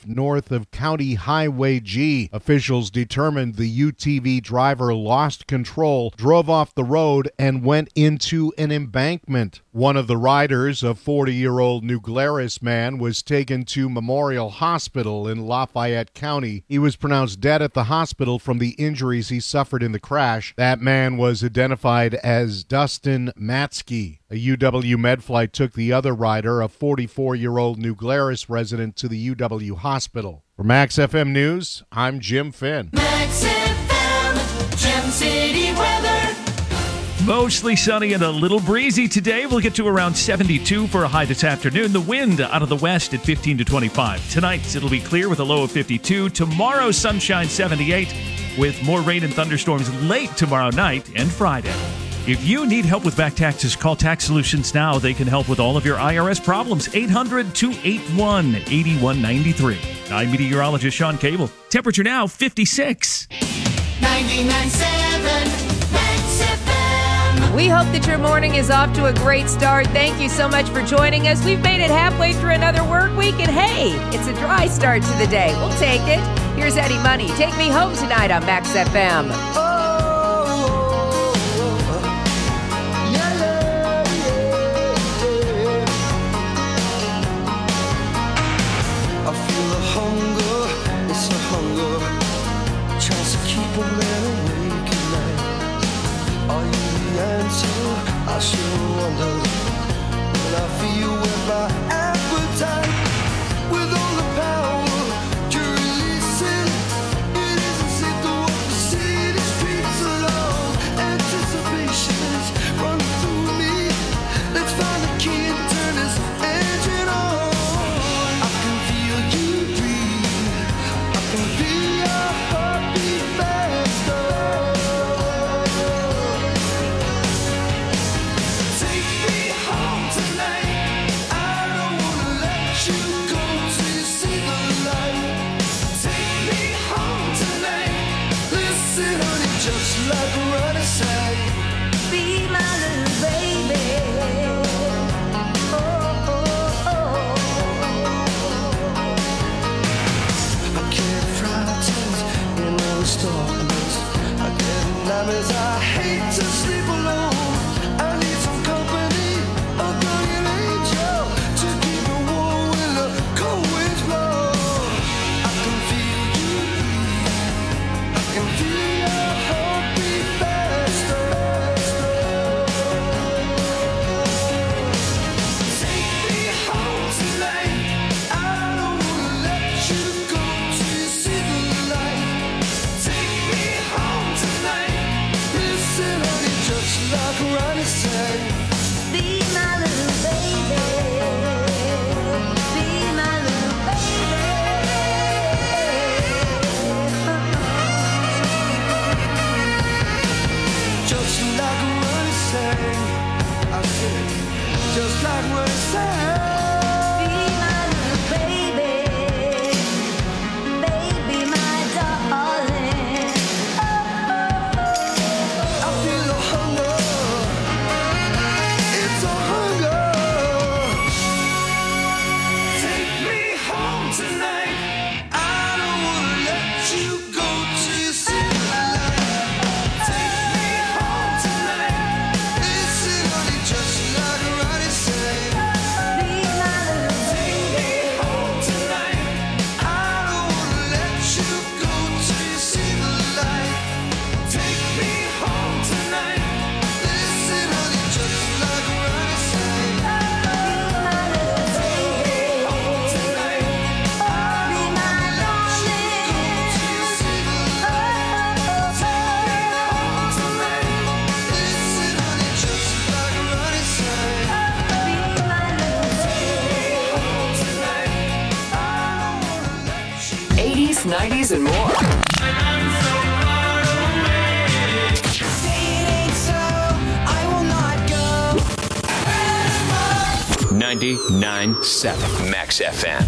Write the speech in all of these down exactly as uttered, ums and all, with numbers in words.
left north of County Highway G. Officials determined the U T V driver lost control, drove off the road, and went into an embankment. One of the riders, a forty-year-old New Glarus man, was taken to Memorial Hospital in Lafayette County. He was pronounced dead at the hospital from the injuries he suffered in the crash. That man was identified as Dustin Matsky. A U W med flight took the other rider, a forty-four-year-old New Glarus resident, to the U W hospital. For Max F M News, I'm Jim Finn. Max F M, Gem City weather. Mostly sunny and a little breezy today. We'll get to around seventy-two for a high this afternoon. The wind out of the west at fifteen to twenty-five. Tonight, it'll be clear with a low of fifty-two. Tomorrow, sunshine seventy-eight, with more rain and thunderstorms late tomorrow night and Friday. If you need help with back taxes, call Tax Solutions now. They can help with all of your I R S problems. eight hundred, two eight one, eight one nine three. I'm meteorologist Sean Cable. Temperature now fifty-six. ninety-nine point seven Max F M. We hope that your morning is off to a great start. Thank you so much for joining us. We've made it halfway through another work week, and hey, it's a dry start to the day. We'll take it. Here's Eddie Money. Take me home tonight on Max F M. I sure wonder when I feel with my appetite, with all the power to release it. It isn't safe to walk the city streets alone. Anticipation is running through me. Let's find the key and turn this engine on. I can feel you breathe. I can feel your heartbeat faster. Just like what I say, be my little baby. Oh, oh, oh. I can't frighten in all the darkness. I get nightmares. I hate to sleep alone. I need some company, a guardian angel to keep me warm when the cold winds blow. I can feel you breathe. I can feel your heartbeat faster. Take me home tonight. I don't wanna let you go till you see the light. Take me home tonight. Listen, honey, just like Ronnie said, be my little baby. Be my little baby. Just like what he said, I said, just like what he said. Be my little baby, baby, my darling. I feel a hunger, it's a hunger. Take me home tonight. I don't wanna let you go till you see the light. Take me home tonight. Listen, honey, just like Ronnie said, be my little baby. Take me home tonight. I don't wanna let you go till you see the light. Take me home tonight. Listen, honey, just like Ronnie said, be my little baby. Home tonight. I don't wanna let you go till you see the light. Take me home tonight. Listen, honey, just like Ronnie said, be my little baby. Home tonight. I don't wanna let you. eighties, nineties, and more. ninety-nine point seven Max F M.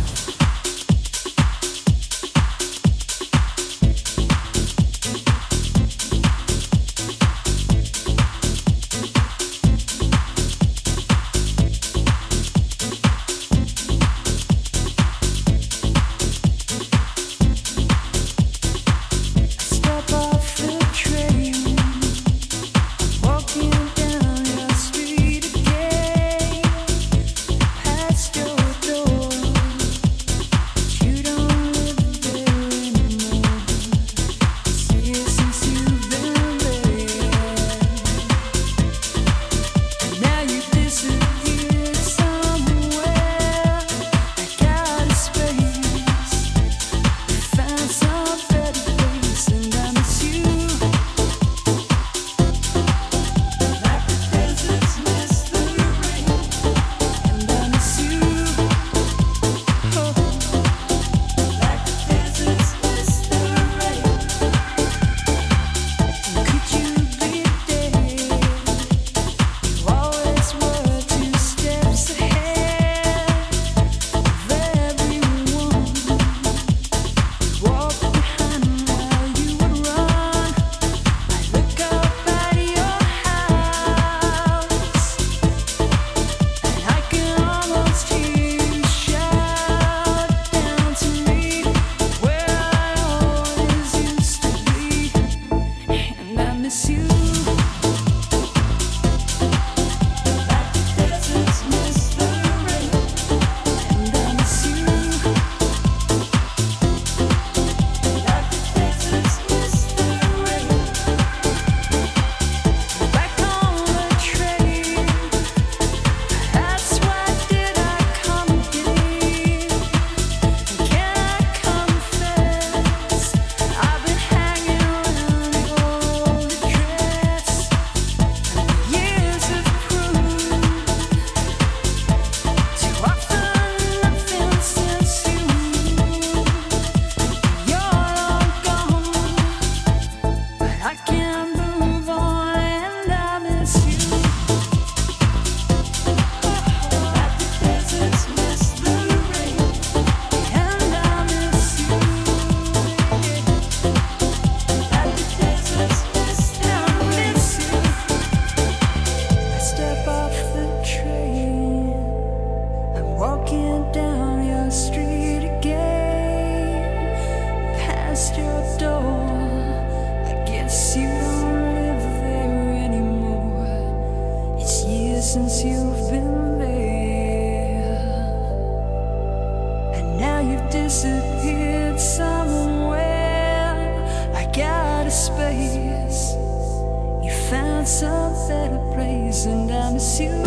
miss you.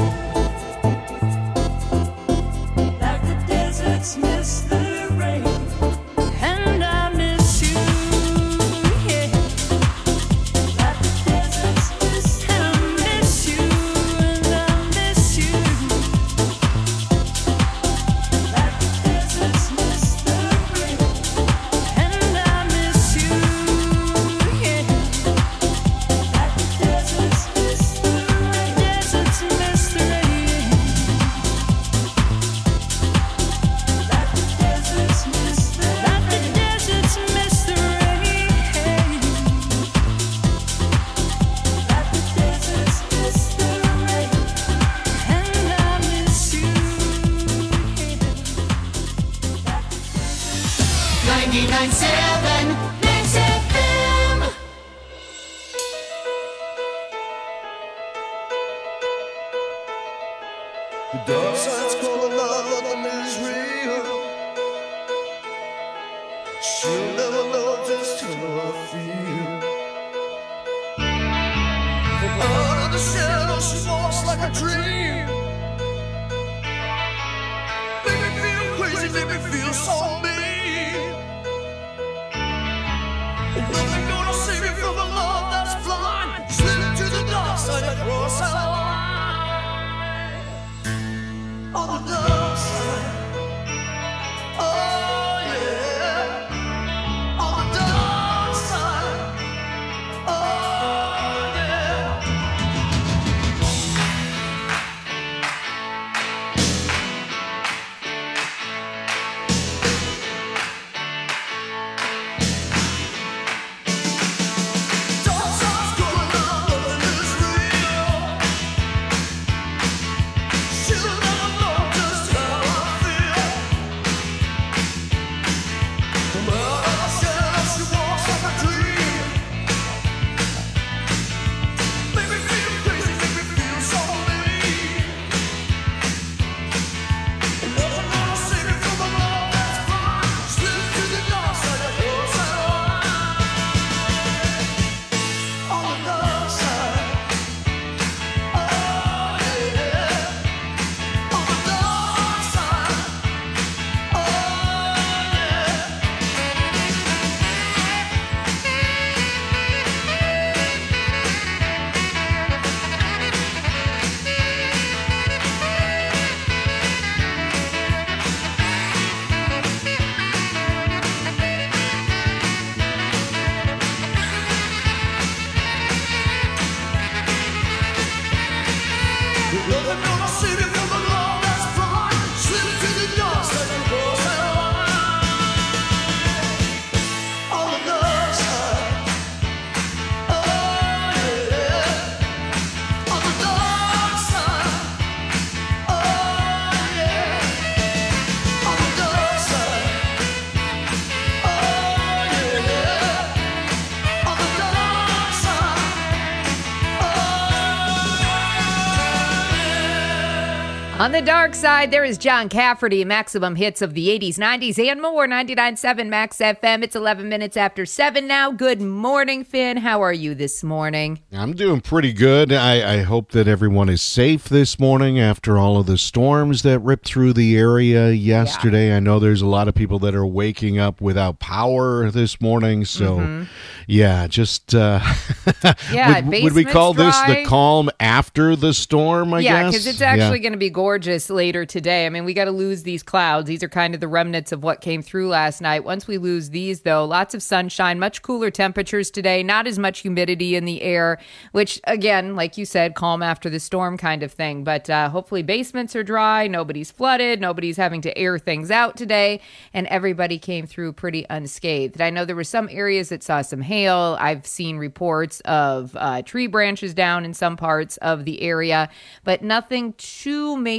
Like the deserts miss the rain. And I miss you. Yeah. Like the deserts miss the rain. I miss you. And I miss you. Like the deserts miss the rain. And I miss you. Yeah. Like the deserts miss the rain. Deserts miss the rain. Like the deserts miss the rain. Like the deserts miss the rain. Like the deserts miss the rain. And I miss you. ninety-nine point seven Max F M. The dark side's calling out, nothing is real. She'll never know just how I feel. From out of the shadow, she walks like a dream. Make me feel crazy, make me feel so mean. And nothing gonna save me from the love that's blind. Slip to the dark side and cross that line. On the dark side, oh yeah. On the dark side, oh yeah. Dark side's going on, nothing is real. She'll never know just how I feel. From out of the shadow, she walks like a dream. Make me feel crazy, make me feel so mean. And nothing gonna save me from the love that's blind. Slip to the dark side and cross that line. On the dark side, oh yeah. On the dark side, oh yeah. Nothing gonna save me from the love that's blind. Slip to the dark side and cross that line. On the dark side, oh yeah. On the dark side, oh yeah. On the dark side, oh yeah. On the dark side, oh yeah. On the dark side, there is John Cafferty, maximum hits of the eighties, nineties, and more. ninety-nine point seven Max F M. It's eleven minutes after seven now. Good morning, Finn. How are you this morning? I'm doing pretty good. I, I hope that everyone is safe this morning after all of the storms that ripped through the area yesterday. I know there's a lot of people that are waking up without power this morning. So, yeah, just uh, Yeah, would, would we call basement's this dry. the calm after the storm, I yeah, guess? because it's actually going to be gorgeous later today. I mean, we got to lose these clouds. These are kind of the remnants of what came through last night. Once we lose these, though, lots of sunshine, much cooler temperatures today, not as much humidity in the air, which, again, like you said, calm after the storm kind of thing. But uh, hopefully basements are dry, nobody's flooded, nobody's having to air things out today, and everybody came through pretty unscathed. I know there were some areas that saw some hail. I've seen reports of uh, tree branches down in some parts of the area, but nothing too major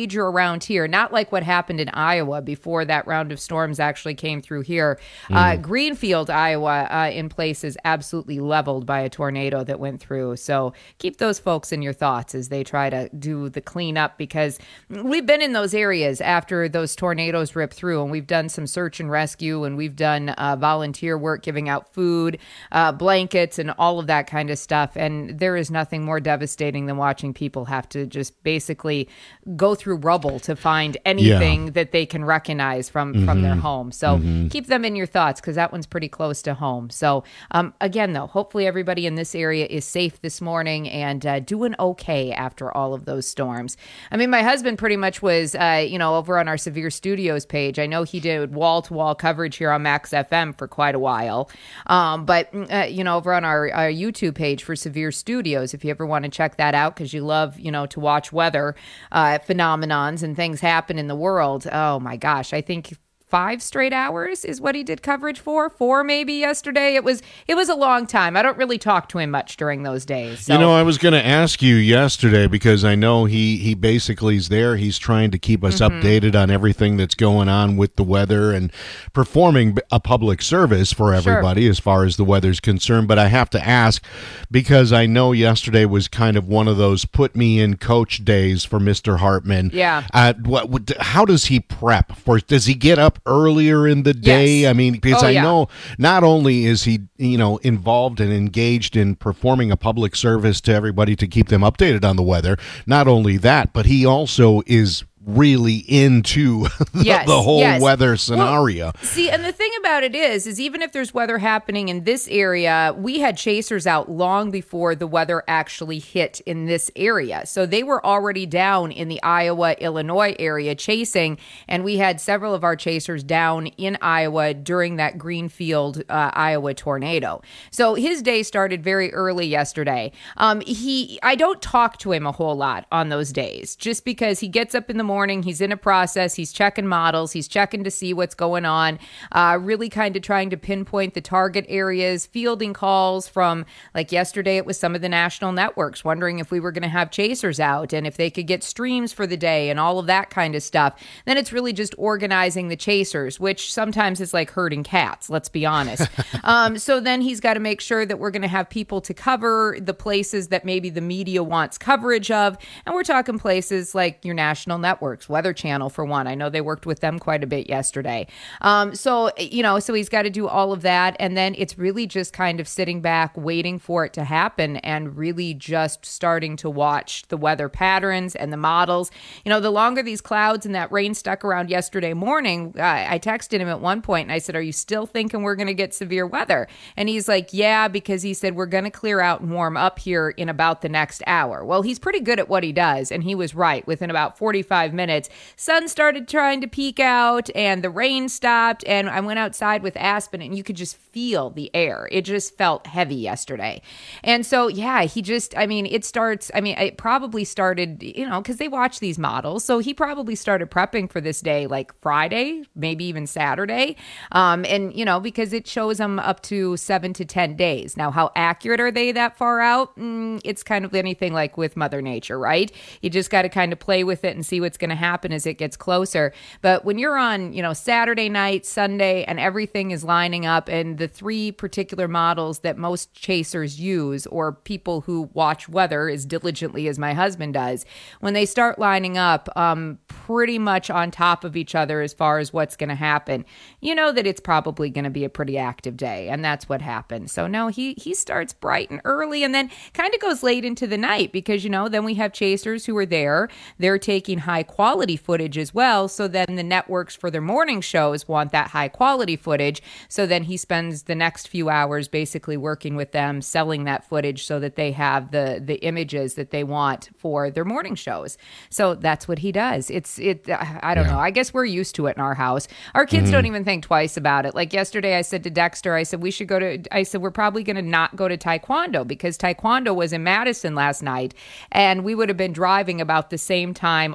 major around here, not like what happened in Iowa before that round of storms actually came through here. Mm. Uh, Greenfield, Iowa, uh, in places absolutely leveled by a tornado that went through. So keep those folks in your thoughts as they try to do the cleanup, because we've been in those areas after those tornadoes rip through, and we've done some search and rescue, and we've done uh, volunteer work giving out food, uh, blankets, and all of that kind of stuff. And there is nothing more devastating than watching people have to just basically go through rubble to find anything yeah. that they can recognize from, mm-hmm. from their home. So mm-hmm. keep them in your thoughts, because that one's pretty close to home. So um, again, though, hopefully everybody in this area is safe this morning and uh, doing okay after all of those storms. I mean, my husband pretty much was, uh, you know, over on our Severe Studios page. I know he did wall-to-wall coverage here on Max F M for quite a while. Um, but, uh, you know, over on our, our YouTube page for Severe Studios, if you ever want to check that out, because you love, you know, to watch weather uh, phenomenons and things happen in the world. Oh, my gosh. I think five straight hours is what he did coverage for. Four maybe yesterday. It was it was a long time. I don't really talk to him much during those days. So. You know, I was going to ask you yesterday, because I know he, he basically is there. He's trying to keep us mm-hmm. updated on everything that's going on with the weather and performing a public service for everybody sure. as far as the weather's concerned. But I have to ask, because I know yesterday was kind of one of those put me in coach days for Mister Hartman. Yeah. Uh, what? How does he prep for? Does he get up earlier in the day? Yes. I mean, because oh, I yeah. know not only is he, you know, involved and engaged in performing a public service to everybody to keep them updated on the weather, not only that, but he also is really into the, yes, the whole yes. weather scenario. Well, see, and the thing about it is, is even if there's weather happening in this area, we had chasers out long before the weather actually hit in this area. So they were already down in the Iowa, Illinois area chasing, and we had several of our chasers down in Iowa during that Greenfield, uh, Iowa tornado. So his day started very early yesterday. Um, he, I don't talk to him a whole lot on those days, just because he gets up in the morning morning. He's in a process. He's checking models. He's checking to see what's going on, uh, really kind of trying to pinpoint the target areas, fielding calls from, like yesterday, it was some of the national networks wondering if we were going to have chasers out and if they could get streams for the day and all of that kind of stuff. Then it's really just organizing the chasers, which sometimes is like herding cats, let's be honest. um, so then he's got to make sure that we're going to have people to cover the places that maybe the media wants coverage of. And we're talking places like your national networks. Weather Channel, for one. I know they worked with them quite a bit yesterday. Um, so, you know, so he's got to do all of that. And then it's really just kind of sitting back, waiting for it to happen and really just starting to watch the weather patterns and the models. You know, the longer these clouds and that rain stuck around yesterday morning, uh, I texted him at one point and I said, are you still thinking we're going to get severe weather? And he's like, yeah, because he said, we're going to clear out and warm up here in about the next hour. Well, he's pretty good at what he does. And he was right. Within about forty-five minutes, sun started trying to peek out and the rain stopped, and I went outside with Aspen and you could just feel the air. It just felt heavy yesterday. And so, yeah, he just, I mean, it starts, I mean, it probably started, you know, because they watch these models. So he probably started prepping for this day like Friday, maybe even Saturday. Um, and, you know, because it shows them up to seven to ten days. Now, how accurate are they that far out? Mm, it's kind of anything like with Mother Nature, right? You just got to kind of play with it and see what's going to happen as it gets closer. But when you're on, you know, Saturday night, Sunday, and everything is lining up, and the three particular models that most chasers use, or people who watch weather as diligently as my husband does, when they start lining up um, pretty much on top of each other as far as what's going to happen, you know that it's probably going to be a pretty active day. And that's what happened. So no, he, he starts bright and early and then kind of goes late into the night because, you know, then we have chasers who are there. They're taking high quality footage as well. So then the networks for their morning shows want that high quality footage. So then he spends the next few hours basically working with them, selling that footage so that they have the, the images that they want for their morning shows. So that's what he does. It's, it, I don't yeah. know. I guess we're used to it in our house. Our kids mm-hmm. don't even think twice about it. Like yesterday I said to Dexter, I said, we should go to, I said, we're probably going to not go to Taekwondo because Taekwondo was in Madison last night and we would have been driving about the same time all of those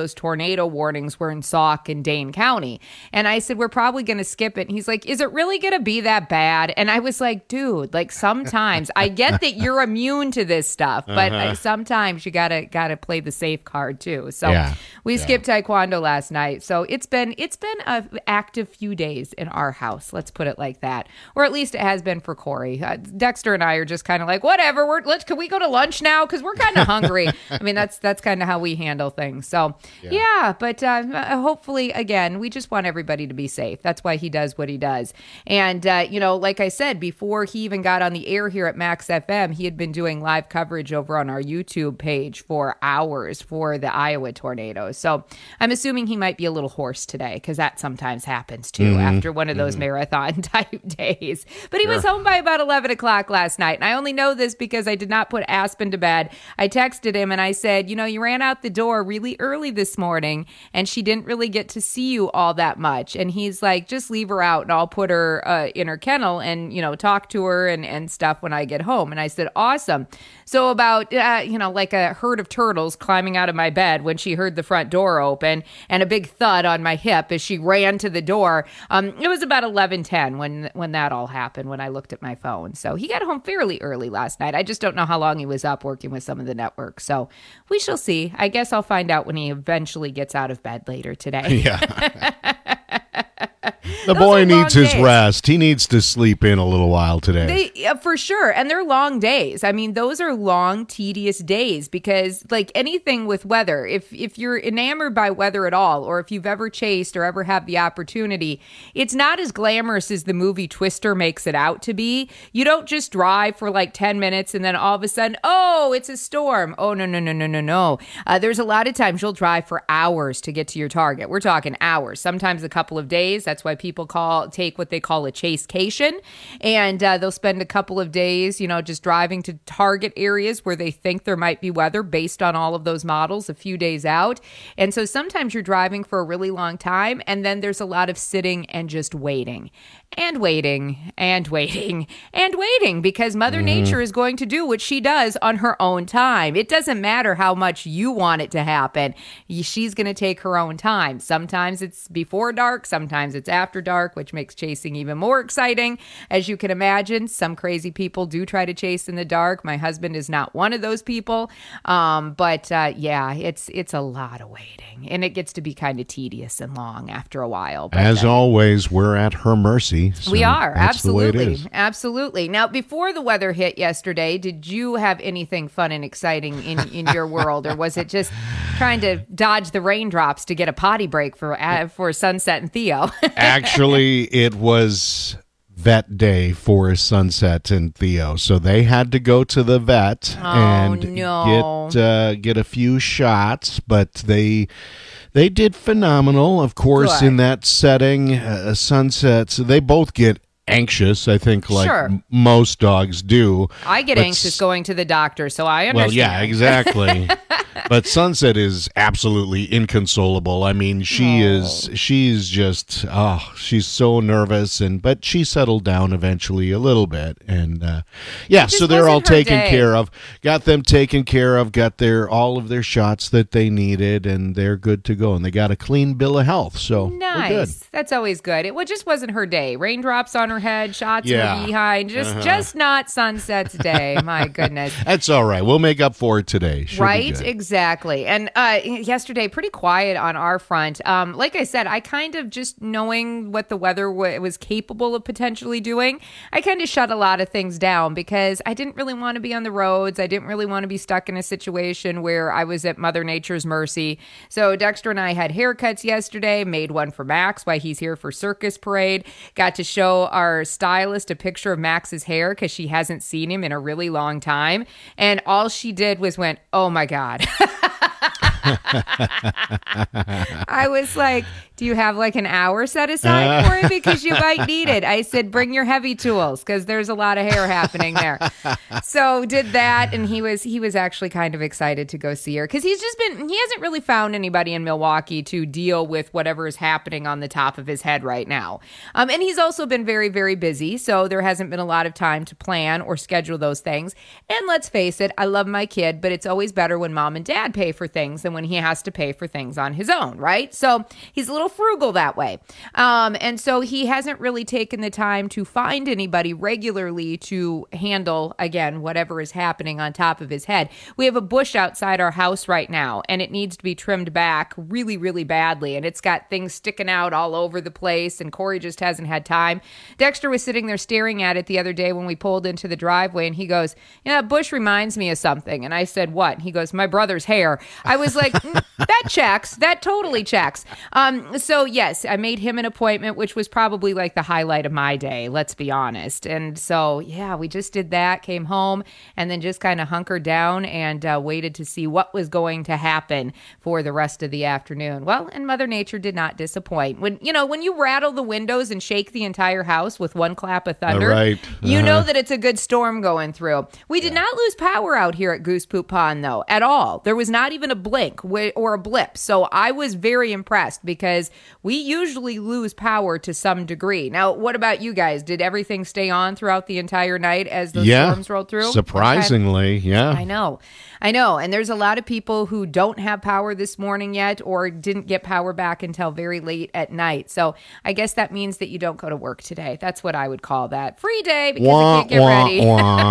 those tornado warnings were in Sauk and Dane County. And I said, we're probably going to skip it. And he's like, is it really going to be that bad? And I was like, dude, like sometimes I get that you're immune to this stuff, but uh, sometimes you gotta gotta play the safe card too. So Yeah. we Yeah. skipped taekwondo last night. So it's been it's been a active few days in our house. Let's put it like that, or at least it has been for Corey. Uh, Dexter and I are just kind of like, whatever. We're let's can we go to lunch now because we're kind of hungry. I mean, that's that's kind of how we handle things. So yeah, yeah but uh, hopefully, again, we just want everybody to be safe. That's why he does what he does. And uh, you know, like I said before, he even got on the air here at Max F M. He had been doing live coverage over on our YouTube page for hours for the Iowa tornado. So I'm assuming he might be a little hoarse today because that sometimes happens too Mm-hmm. after one of those mm-hmm. marathon type days. But he sure. was home by about eleven o'clock last night. And I only know this because I did not put Aspen to bed. I texted him and I said, you know, you ran out the door really early this morning and she didn't really get to see you all that much. And he's like, just leave her out and I'll put her uh, in her kennel and, you know, talk to her and, and stuff when I get home. And I said, awesome. So about, uh, you know, like a herd of turtles climbing out of my bed when she heard the front door open and a big thud on my hip as she ran to the door. Um, it was about eleven ten when when that all happened, when I looked at my phone. So he got home fairly early last night. I just don't know how long he was up working with some of the networks. So we shall see. I guess I'll find out when he eventually gets out of bed later today. Yeah. The boy needs his days. rest. He needs to sleep in a little while today. They, uh, for sure. And they're long days. I mean, those are long, tedious days because like anything with weather, if if you're enamored by weather at all, or if you've ever chased or ever have the opportunity, it's not as glamorous as the movie Twister makes it out to be. You don't just drive for like ten minutes and then all of a sudden, oh, it's a storm. Oh, no, no, no, no, no, no. Uh, there's a lot of times you'll drive for hours to get to your target. We're talking hours, sometimes a couple of days. That's why people call take what they call a chasecation, and uh, they'll spend a couple of days, you know, just driving to target areas where they think there might be weather based on all of those models a few days out. And so sometimes you're driving for a really long time, and then there's a lot of sitting and just waiting and waiting and waiting and waiting because Mother mm-hmm. Nature is going to do what she does on her own time. It doesn't matter how much you want it to happen. She's going to take her own time. Sometimes it's before dark, sometimes it's after dark, which makes chasing even more exciting. As you can imagine, some crazy people do try to chase in the dark. My husband is not one of those people. Um, but uh, yeah, it's it's a lot of waiting, and it gets to be kind of tedious and long after a while. But, As uh, always, we're at her mercy. So we are, that's absolutely. The way it is. Absolutely. Now, before the weather hit yesterday, did you have anything fun and exciting in, in your world, or was it just trying to dodge the raindrops to get a potty break for uh, for Sunset and Theo? Actually, it was vet day for Sunset and Theo, so they had to go to the vet Oh, and no. get uh, get a few shots, but they they did phenomenal. Of course, Good. in that setting, uh, Sunset, so they both get anxious, I think, like Sure. m- most dogs do. I get But anxious s- going to the doctor, so I understand. Well, yeah, exactly. But Sunset is absolutely inconsolable. I mean, she Oh. is, she's just, oh, she's so nervous, and but she settled down eventually a little bit. And uh, yeah, just so they're all wasn't her taken day. care of, got them taken care of, got their all of their shots that they needed, and they're good to go. And they got a clean bill of health, so we're good. Nice. That's always good. It well, just wasn't her day. Raindrops on her head, shots Yeah. in her behind. Just, Uh-huh. just not Sunset's day. My goodness. That's all right. We'll make up for it today. She'll be Right, good. exactly. And uh, yesterday, pretty quiet on our front. Um, like I said, I kind of just knowing what the weather w- was capable of potentially doing, I kind of shut a lot of things down because I didn't really want to be on the roads. I didn't really want to be stuck in a situation where I was at Mother Nature's mercy. So Dexter and I had haircuts yesterday, made one for Max while he's here for Circus Parade. Got to show our stylist a picture of Max's hair because she hasn't seen him in a really long time. And all she did was went, oh my God. I was like, Do you have like an hour set aside for it? Because you might need it. I said, bring your heavy tools because there's a lot of hair happening there. So did that. And he was he was actually kind of excited to go see her because he's just been, he hasn't really found anybody in Milwaukee to deal with whatever is happening on the top of his head right now. Um, and he's also been very, very busy. So there hasn't been a lot of time to plan or schedule those things. And let's face it, I love my kid, but it's always better when mom and dad pay for things than when he has to pay for things on his own, right? So he's a little frugal that way. Um, and so he hasn't really taken the time to find anybody regularly to handle, again, whatever is happening on top of his head. We have a bush outside our house right now, and it needs to be trimmed back really, really badly. And it's got things sticking out all over the place, and Corey just hasn't had time. Dexter was sitting there staring at it the other day when we pulled into the driveway, and he goes, you know, that bush reminds me of something. And I said, what? And he goes, my brother's hair. I was like, mm, that checks. That totally checks. Um, so yes, I made him an appointment, which was probably like the highlight of my day, let's be honest. And so, yeah, we just did that, came home, and then just kind of hunkered down and uh, waited to see what was going to happen for the rest of the afternoon. Well, and Mother Nature did not disappoint. When, you know, when you rattle the windows and shake the entire house with one clap of thunder, right. you Uh-huh. know that it's a good storm going through. We did not lose power out here at Goose Poop Pond, though, at all. There was not even a blink wi- or a blip. So I was very impressed because we usually lose power to some degree. Now, what about you guys? Did everything stay on throughout the entire night as those Yeah. storms rolled through? Surprisingly, yeah. I know. I know. And there's a lot of people who don't have power this morning yet or didn't get power back until very late at night. So I guess that means that you don't go to work today. That's what I would call that. Free day because Wah, I can't get wah, ready.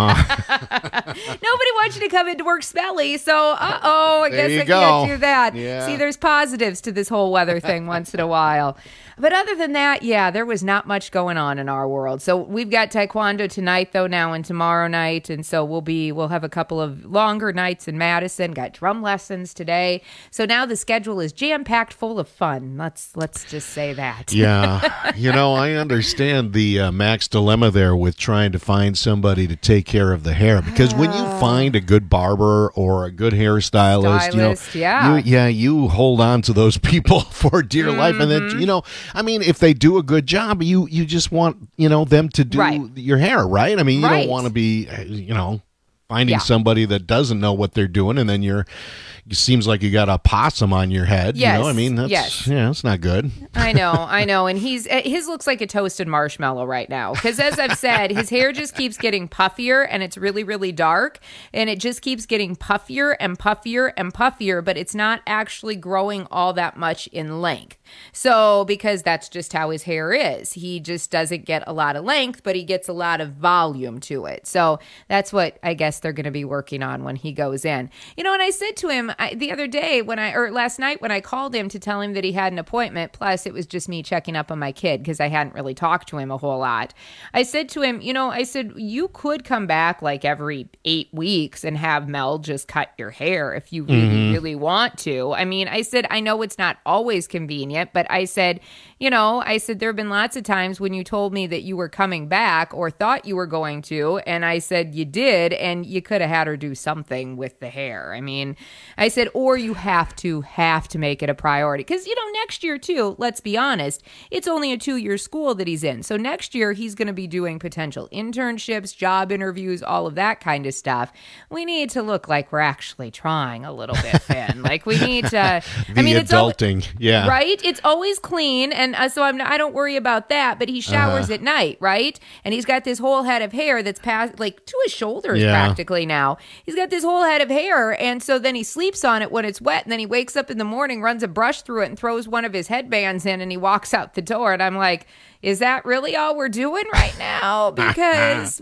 wah. Nobody wants you to come into work smelly. So, uh-oh, I There guess you I go. can't do that. Yeah. See, there's positives to this whole weather thing once in a while. But other than that, yeah, there was not much going on in our world. So we've got taekwondo tonight, though, now and tomorrow night. And so we'll be, we'll have a couple of longer nights in Madison, got drum lessons today. So now the schedule is jam-packed full of fun. Let's, let's just say that. Yeah. You know, I understand the uh, Max dilemma there with trying to find somebody to take care of the hair. Because when you find a good barber or a good hairstylist, you know, Stylist, yeah. you, yeah, you hold on to those people for dear life. And Mm-hmm. then, you know, I mean, if they do a good job, you, you just want, you know, them to do Right. your hair, right? I mean, you Right. don't want to be, uh, you know, finding Yeah. somebody that doesn't know what they're doing, and then you're, it seems like you got a possum on your head. Yes, You know, I mean, that's, yes. yeah, that's not good. I know, I know. And he's uh, his looks like a toasted marshmallow right now. Because as I've said, his hair just keeps getting puffier and it's really, really dark. And it just keeps getting puffier and puffier and puffier, but it's not actually growing all that much in length. So, because that's just how his hair is. He just doesn't get a lot of length, but he gets a lot of volume to it. So that's what I guess they're going to be working on when he goes in. You know, and I said to him I, the other day when I, or last night when I called him to tell him that he had an appointment, plus it was just me checking up on my kid because I hadn't really talked to him a whole lot. I said to him, you know, I said, you could come back like every eight weeks and have Mel just cut your hair if you really, Mm-hmm. really want to. I mean, I said, I know it's not always convenient, but I said, you know, I said, there have been lots of times when you told me that you were coming back or thought you were going to. And I said, you did. And you could have had her do something with the hair. I mean, I said, or you have to, have to make it a priority. Because, you know, next year too, let's be honest, it's only a two-year school that he's in. So next year he's going to be doing potential internships, job interviews, all of that kind of stuff. We need to look like we're actually trying a little bit, Finn. Like we need to, The I mean, it's al- adulting, yeah. right? It's always clean, and uh, so I'm, I don't worry about that. But he showers Uh-huh. at night, right? And he's got this whole head of hair that's past, like to his shoulders, Yeah. practically now. He's got this whole head of hair, and so then he sleeps on it when it's wet, and then he wakes up in the morning, runs a brush through it, and throws one of his headbands in, and he walks out the door. And I'm like, is that really all we're doing right now? Because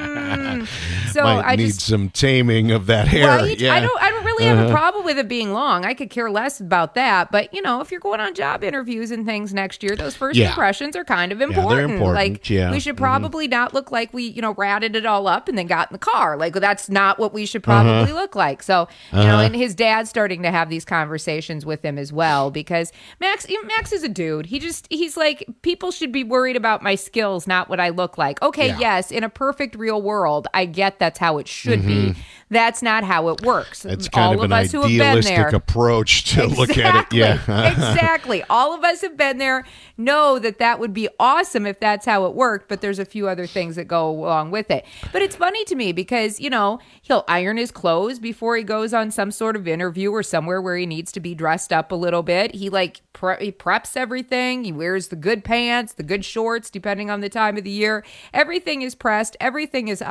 mm, so Might I need just. some taming of that hair. Right? Yeah. I don't I don't really have a problem with it being long. I could care less about that. But, you know, if you're going on job interviews and things next year, those first Yeah. impressions are kind of they're important. important, Like, yeah. we should probably not look like we, you know, ratted it all up and then got in the car. Like, that's not what we should probably look like. So, you know, and his dad's starting to have these conversations with him as well because Max, Max is a dude. He just, he's like, people should be worried about my skills, not what I look like. Okay, Yeah. yes, in a perfect real world, I get that's how it should be. That's not how it works. It's kind All of an us who have been idealistic there, approach to look at it. Exactly. Yeah. Exactly. All of us have been there, know that that would be awesome if that's how it worked, but there's a few other things that go along with it. But it's funny to me because, you know, he'll iron his clothes before he goes on some sort of interview or somewhere where he needs to be dressed up a little bit. He like pre- he preps everything. He wears the good pants, the good shorts, depending on the time of the year. Everything is pressed. Everything is